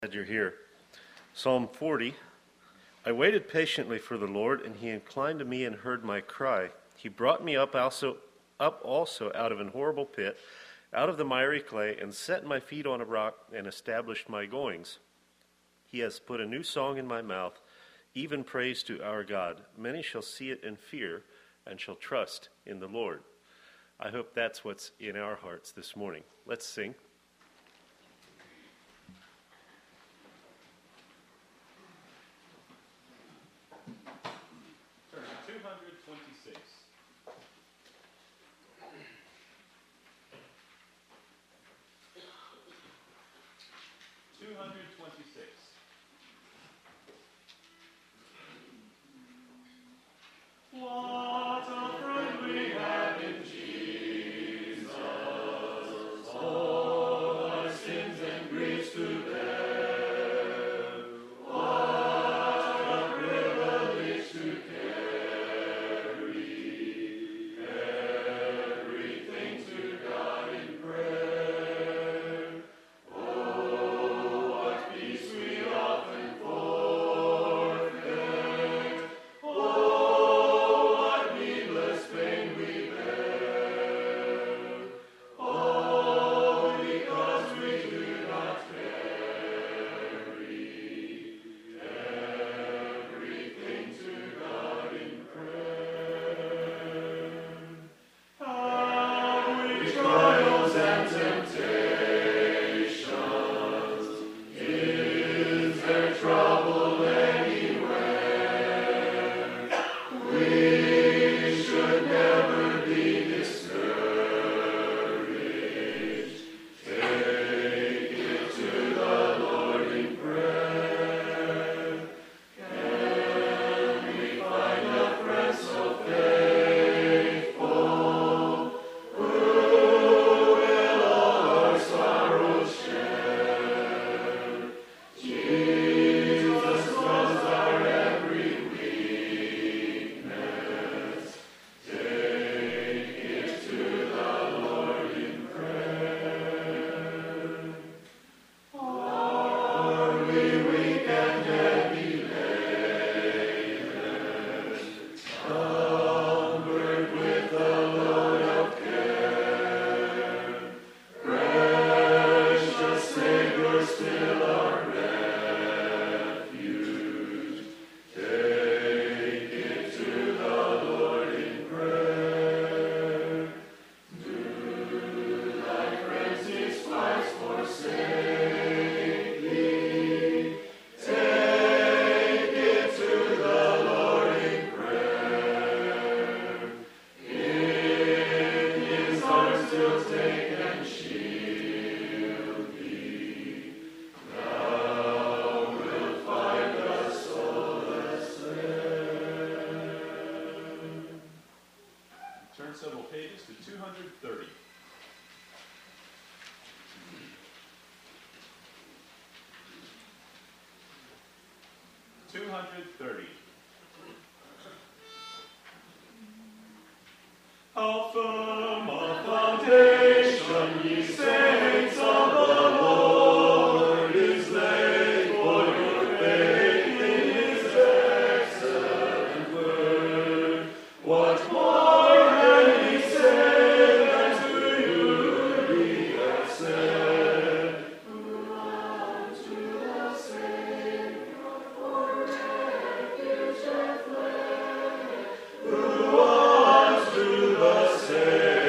Glad you're here. Psalm 40. I waited patiently for the Lord, and he inclined to me and heard my cry. He brought me up also out of an horrible pit, out of the miry clay, and set my feet on a rock and established my goings. He has put a new song in my mouth, even praise to our God. Many shall see it and fear, and shall trust in the Lord. I hope that's what's in our hearts this morning. Let's sing. Turn to 226. What a friend we have in Jesus, all our sins and griefs to bear. What a privilege to carry everything to God in prayer. Oh, what peace we often forfeit. Oh, what needless pain we bear. Oh, because we do not carry everything to God in prayer. How we trials and temptations, is there trouble anywhere? We should never be discouraged. Take it to the Lord in prayer. Can we find a friend so faithful, who will all our sorrows share? Jesus knows our every weakness. Take it to the Lord in prayer. Are we weak and heavy laden, cumbered with the load of care? Precious Savior, still our refuge. Take it to the Lord in prayer. Do thy friends despise, forsake thee? Take it to the Lord in prayer. In his arms still take and shield thee. Thou wilt find us solace there. Turn several pages to 230. How firm a foundation, ye saints of the Lord, is laid for your faith in his excellent word. What more can we say than to you we have said? Who unto the Savior for refuge hath fled? Who unto the Savior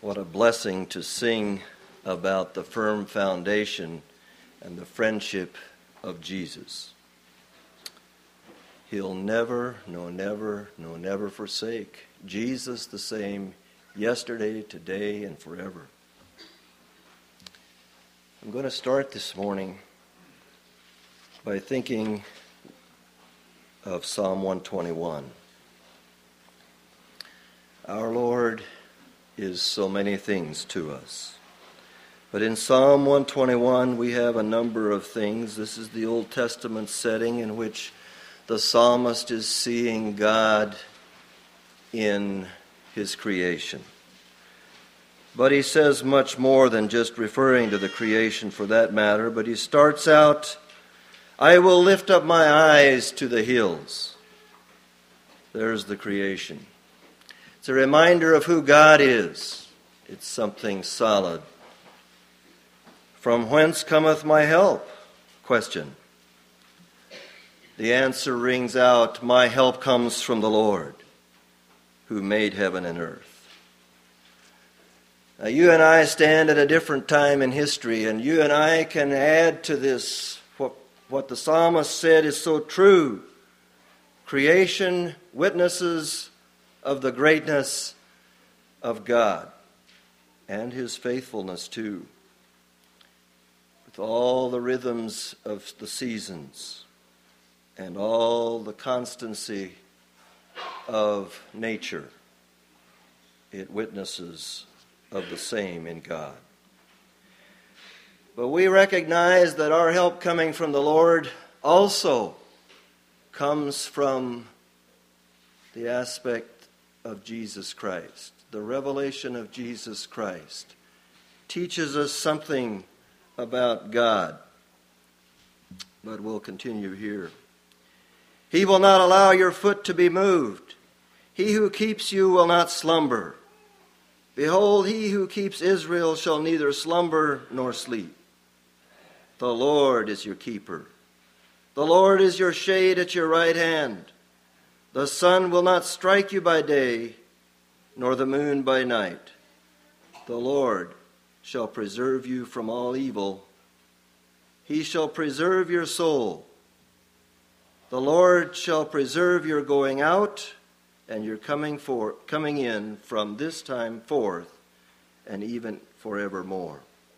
What a blessing to sing about the firm foundation and the friendship of Jesus. He'll never, no never, no never forsake. Jesus the same yesterday, today, and forever. I'm going to start this morning by thinking of Psalm 121. Our Lord is so many things to us. But in Psalm 121 we have a number of things. This is the Old Testament setting in which the psalmist is seeing God in his creation. But he says much more than just referring to the creation for that matter. But he starts out, I will lift up my eyes to the hills. There's the creation. It's a reminder of who God is. It's something solid. From whence cometh my help? Question. The answer rings out, my help comes from the Lord, who made heaven and earth. Now you and I stand at a different time in history, and you and I can add to this what the psalmist said is so true. Creation witnesses of the greatness of God and his faithfulness too, with all the rhythms of the seasons and all the constancy of nature. It witnesses of the same in God. But we recognize that our help coming from the Lord also comes from the aspect of Jesus Christ. The revelation of Jesus Christ teaches us something about God. But we'll continue here. He will not allow your foot to be moved. He who keeps you will not slumber. Behold, he who keeps Israel shall neither slumber nor sleep. The Lord is your keeper. The Lord is your shade at your right hand. The sun will not strike you by day, nor the moon by night. The Lord shall preserve you from all evil. He shall preserve your soul. The Lord shall preserve your going out and your coming in from this time forth and even forevermore.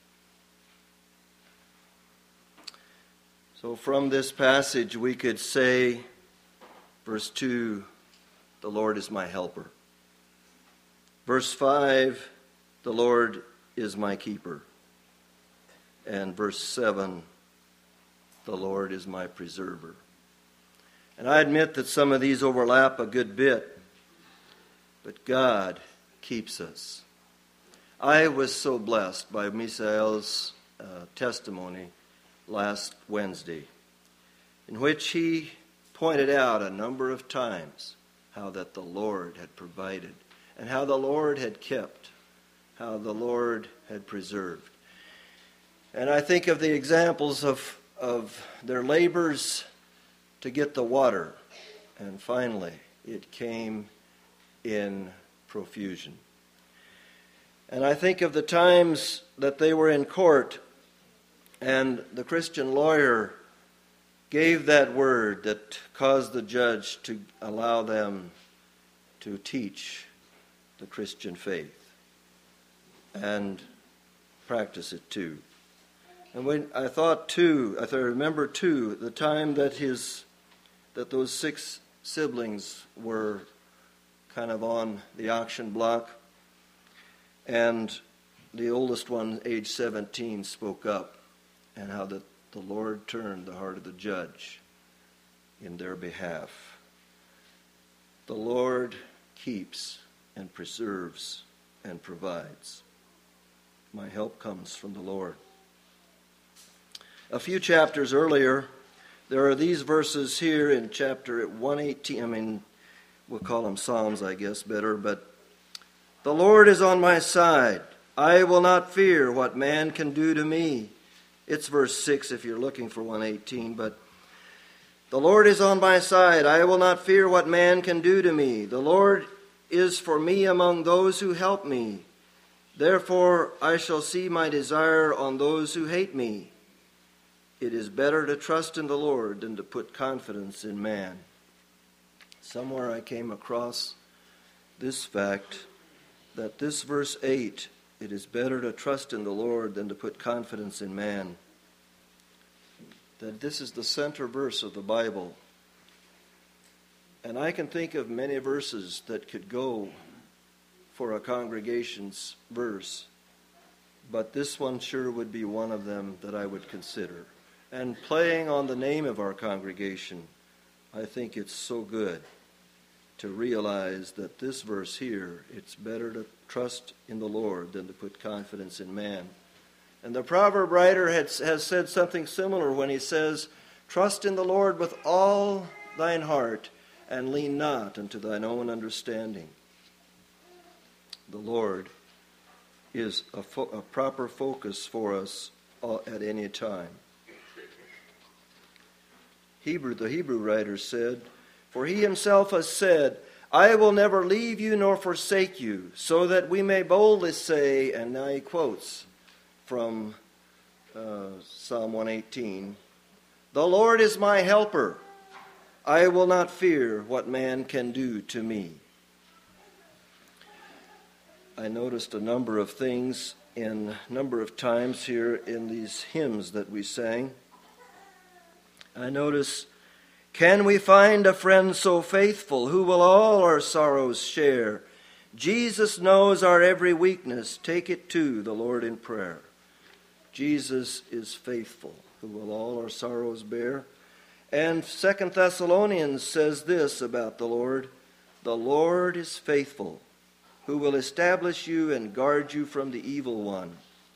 So from this passage we could say, verse 2, the Lord is my helper. Verse 5, the Lord is my keeper. And verse 7, the Lord is my preserver. And I admit that some of these overlap a good bit, but God keeps us. I was so blessed by Misael's testimony last Wednesday, in which he pointed out a number of times how that the Lord had provided and how the Lord had kept, how the Lord had preserved. And I think of the examples of their labors to get the water, and finally it came in profusion. And I think of the times that they were in court and the Christian lawyer gave that word that caused the judge to allow them to teach the Christian faith and practice it too. And when I remember too, the time that those 6 siblings were kind of on the auction block, and the oldest one, age 17, spoke up, and how the Lord turned the heart of the judge in their behalf. The Lord keeps and preserves and provides. My help comes from the Lord. A few chapters earlier, there are these verses here in chapter 118. We'll call them Psalms, I guess, better. But the Lord is on my side. I will not fear what man can do to me. It's verse 6 if you're looking for 118. But the Lord is on my side. I will not fear what man can do to me. The Lord is for me among those who help me. Therefore I shall see my desire on those who hate me. It is better to trust in the Lord than to put confidence in man. Somewhere I came across this fact that this verse 8, it is better to trust in the Lord than to put confidence in man. That this is the center verse of the Bible. And I can think of many verses that could go for a congregation's verse, but this one sure would be one of them that I would consider. And playing on the name of our congregation, I think it's so good to realize that this verse here, it's better to trust in the Lord than to put confidence in man. And the proverb writer has said something similar when he says, trust in the Lord with all thine heart, and lean not unto thine own understanding. The Lord is a proper focus for us at any time. The Hebrew writer said, for he himself has said, I will never leave you nor forsake you, so that we may boldly say, and now he quotes from Psalm 118, the Lord is my helper. I will not fear what man can do to me. I noticed a number of things in a number of times here in these hymns that we sang. I notice, can we find a friend so faithful who will all our sorrows share? Jesus knows our every weakness. Take it to the Lord in prayer. Jesus is faithful, who will all our sorrows bear. And 2 Thessalonians says this about the Lord is faithful, who will establish you and guard you from the evil one.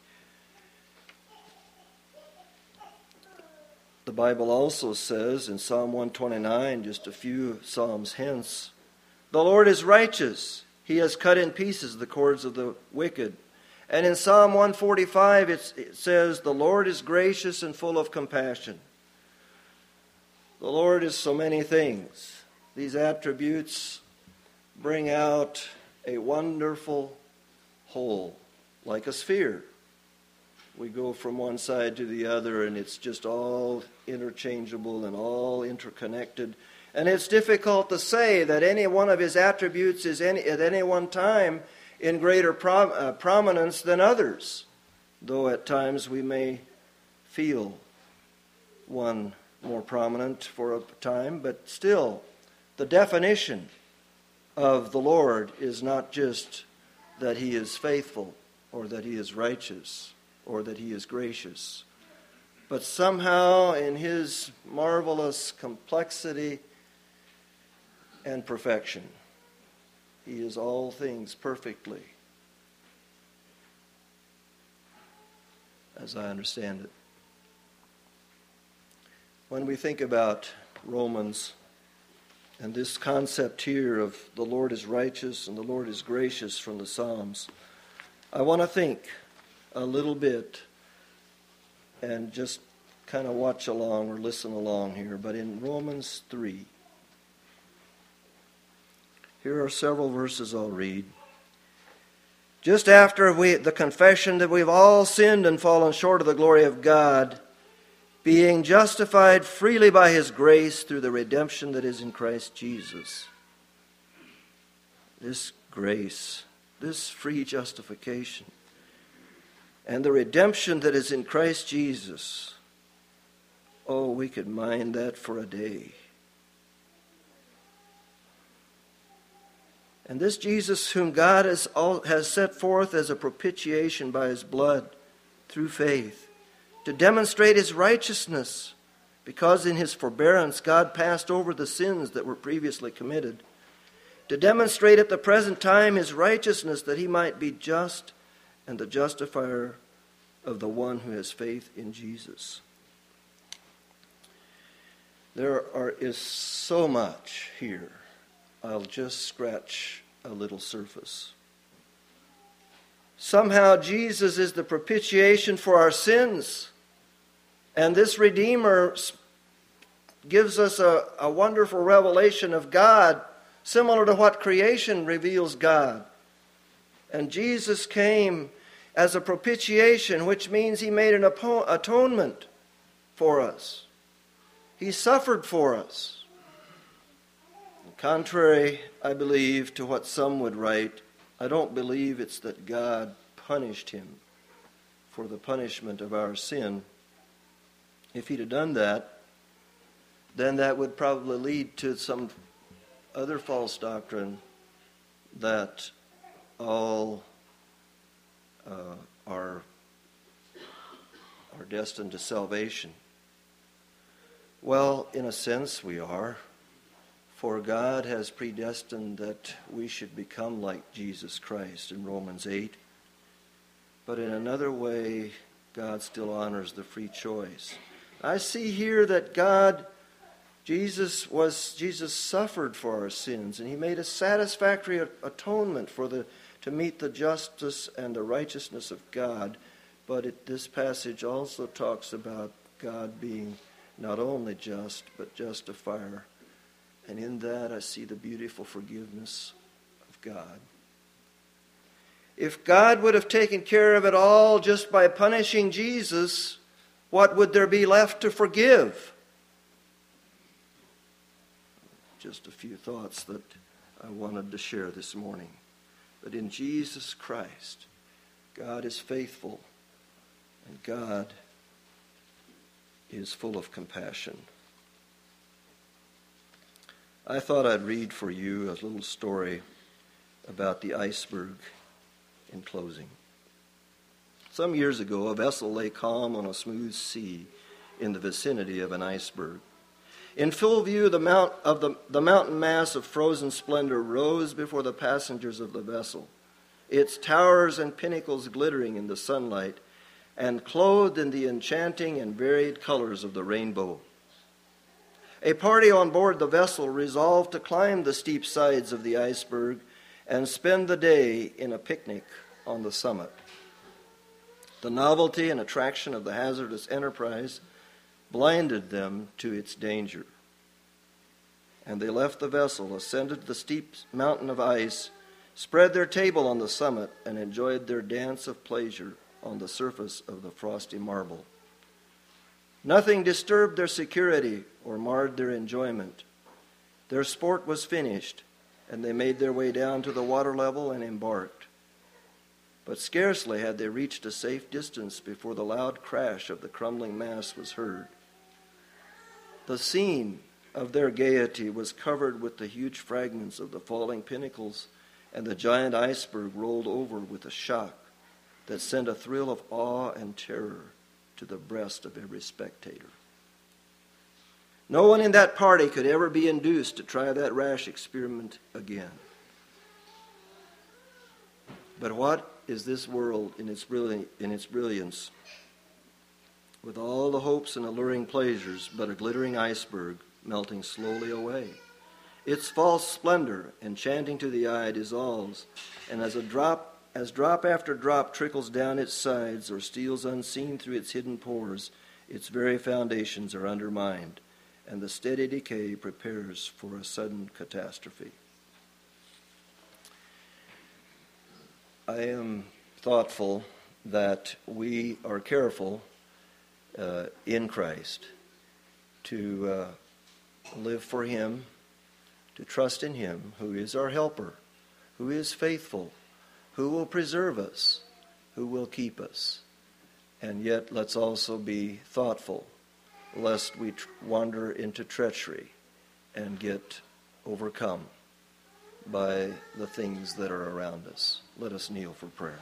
The Bible also says in Psalm 129, just a few psalms hence, the Lord is righteous. He has cut in pieces the cords of the wicked. And in Psalm 145 it says, the Lord is gracious and full of compassion. The Lord is so many things. These attributes bring out a wonderful whole, like a sphere. We go from one side to the other, and it's just all interchangeable and all interconnected. And it's difficult to say that any one of his attributes is at any one time in greater prominence than others, though at times we may feel one more prominent for a time, but still, the definition of the Lord is not just that he is faithful or that he is righteous or that he is gracious, but somehow in his marvelous complexity and perfection, he is all things perfectly, as I understand it. When we think about Romans and this concept here of the Lord is righteous and the Lord is gracious from the Psalms, I want to think a little bit and just kind of watch along or listen along here. But in Romans 3, here are several verses I'll read. Just after the confession that we've all sinned and fallen short of the glory of God, being justified freely by his grace through the redemption that is in Christ Jesus. This grace, this free justification, and the redemption that is in Christ Jesus, oh, we could mine that for a day. And this Jesus whom God has set forth as a propitiation by his blood through faith, to demonstrate his righteousness, because in his forbearance God passed over the sins that were previously committed, to demonstrate at the present time his righteousness, that he might be just and the justifier of the one who has faith in Jesus. There is so much here. I'll just scratch a little surface. Somehow Jesus is the propitiation for our sins. And this Redeemer gives us a wonderful revelation of God, similar to what creation reveals God. And Jesus came as a propitiation, which means he made an atonement for us. He suffered for us. Contrary, I believe, to what some would write, I don't believe it's that God punished him for the punishment of our sin. If he'd have done that, then that would probably lead to some other false doctrine that all are destined to salvation. Well, in a sense we are, for God has predestined that we should become like Jesus Christ in Romans 8. But in another way, God still honors the free choice. I see here that Jesus suffered for our sins, and he made a satisfactory atonement to meet the justice and the righteousness of God. But this passage also talks about God being not only just, but justifier. And in that I see the beautiful forgiveness of God. If God would have taken care of it all just by punishing Jesus, what would there be left to forgive? Just a few thoughts that I wanted to share this morning. But in Jesus Christ, God is faithful, and God is full of compassion. I thought I'd read for you a little story about the iceberg in closing. Some years ago, a vessel lay calm on a smooth sea in the vicinity of an iceberg. In full view, the mountain mass of frozen splendor rose before the passengers of the vessel, its towers and pinnacles glittering in the sunlight and clothed in the enchanting and varied colors of the rainbow. A party on board the vessel resolved to climb the steep sides of the iceberg and spend the day in a picnic on the summit. The novelty and attraction of the hazardous enterprise blinded them to its danger. And they left the vessel, ascended the steep mountain of ice, spread their table on the summit, and enjoyed their dance of pleasure on the surface of the frosty marble. Nothing disturbed their security or marred their enjoyment. Their sport was finished, and they made their way down to the water level and embarked. But scarcely had they reached a safe distance before the loud crash of the crumbling mass was heard. The scene of their gaiety was covered with the huge fragments of the falling pinnacles, and the giant iceberg rolled over with a shock that sent a thrill of awe and terror to the breast of every spectator. No one in that party could ever be induced to try that rash experiment again. But what is this world in its brilliance? With all the hopes and alluring pleasures, but a glittering iceberg melting slowly away. Its false splendor, enchanting to the eye, dissolves, and as drop after drop trickles down its sides or steals unseen through its hidden pores, its very foundations are undermined, and the steady decay prepares for a sudden catastrophe. I am thoughtful that we are careful in Christ to live for Him, to trust in Him, who is our helper, who is faithful, who will preserve us, who will keep us. And yet let's also be thoughtful, lest we wander into treachery and get overcome by the things that are around us. Let us kneel for prayer.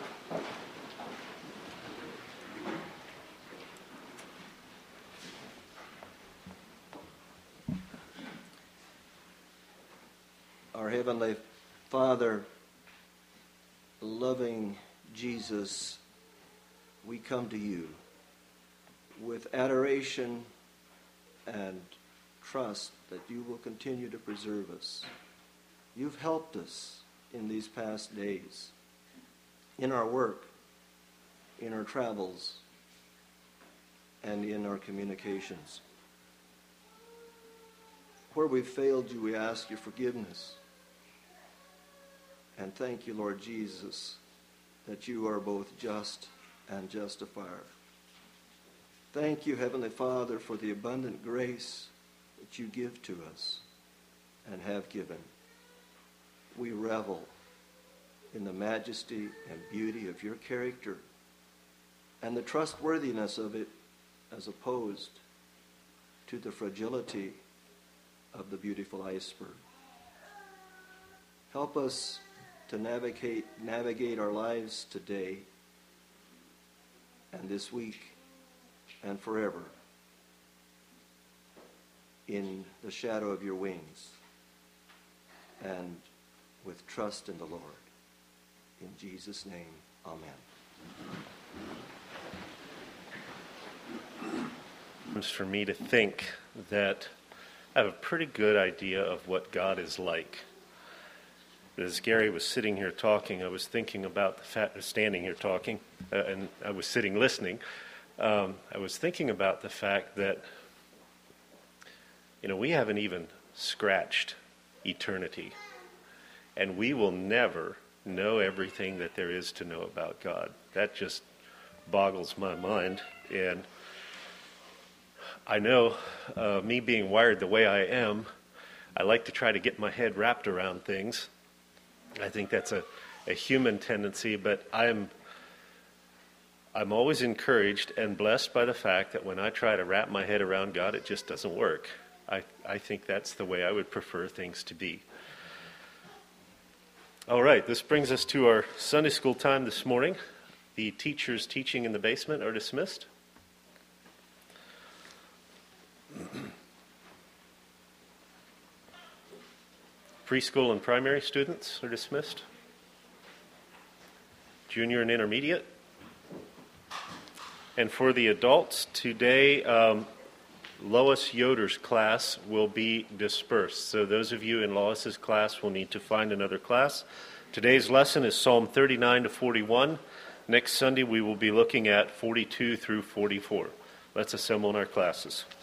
Our Heavenly Father, loving Jesus, we come to you with adoration and trust that you will continue to preserve us. You've helped us in these past days, in our work, in our travels, and in our communications. Where we've failed you, we ask your forgiveness. And thank you, Lord Jesus, that you are both just and justifier. Thank you, Heavenly Father, for the abundant grace that you give to us and have given. We revel in the majesty and beauty of your character and the trustworthiness of it as opposed to the fragility of the beautiful iceberg. Help us to navigate our lives today and this week and forever in the shadow of your wings and with trust in the Lord. In Jesus' name, amen. It's for me to think that I have a pretty good idea of what God is like. As Gary was sitting here talking, I was thinking about the fact, standing here talking, and I was sitting listening. I was thinking about the fact that, we haven't even scratched eternity. And we will never know everything that there is to know about God. That just boggles my mind. And I know, me being wired the way I am, I like to try to get my head wrapped around things. I think that's a human tendency, but I'm always encouraged and blessed by the fact that when I try to wrap my head around God, it just doesn't work. I think that's the way I would prefer things to be. All right, this brings us to our Sunday school time this morning. The teachers teaching in the basement are dismissed. Preschool and primary students are dismissed. Junior and intermediate. And for the adults, today, Lois Yoder's class will be dispersed. So those of you in Lois's class will need to find another class. Today's lesson is Psalm 39 to 41. Next Sunday, we will be looking at 42 through 44. Let's assemble in our classes.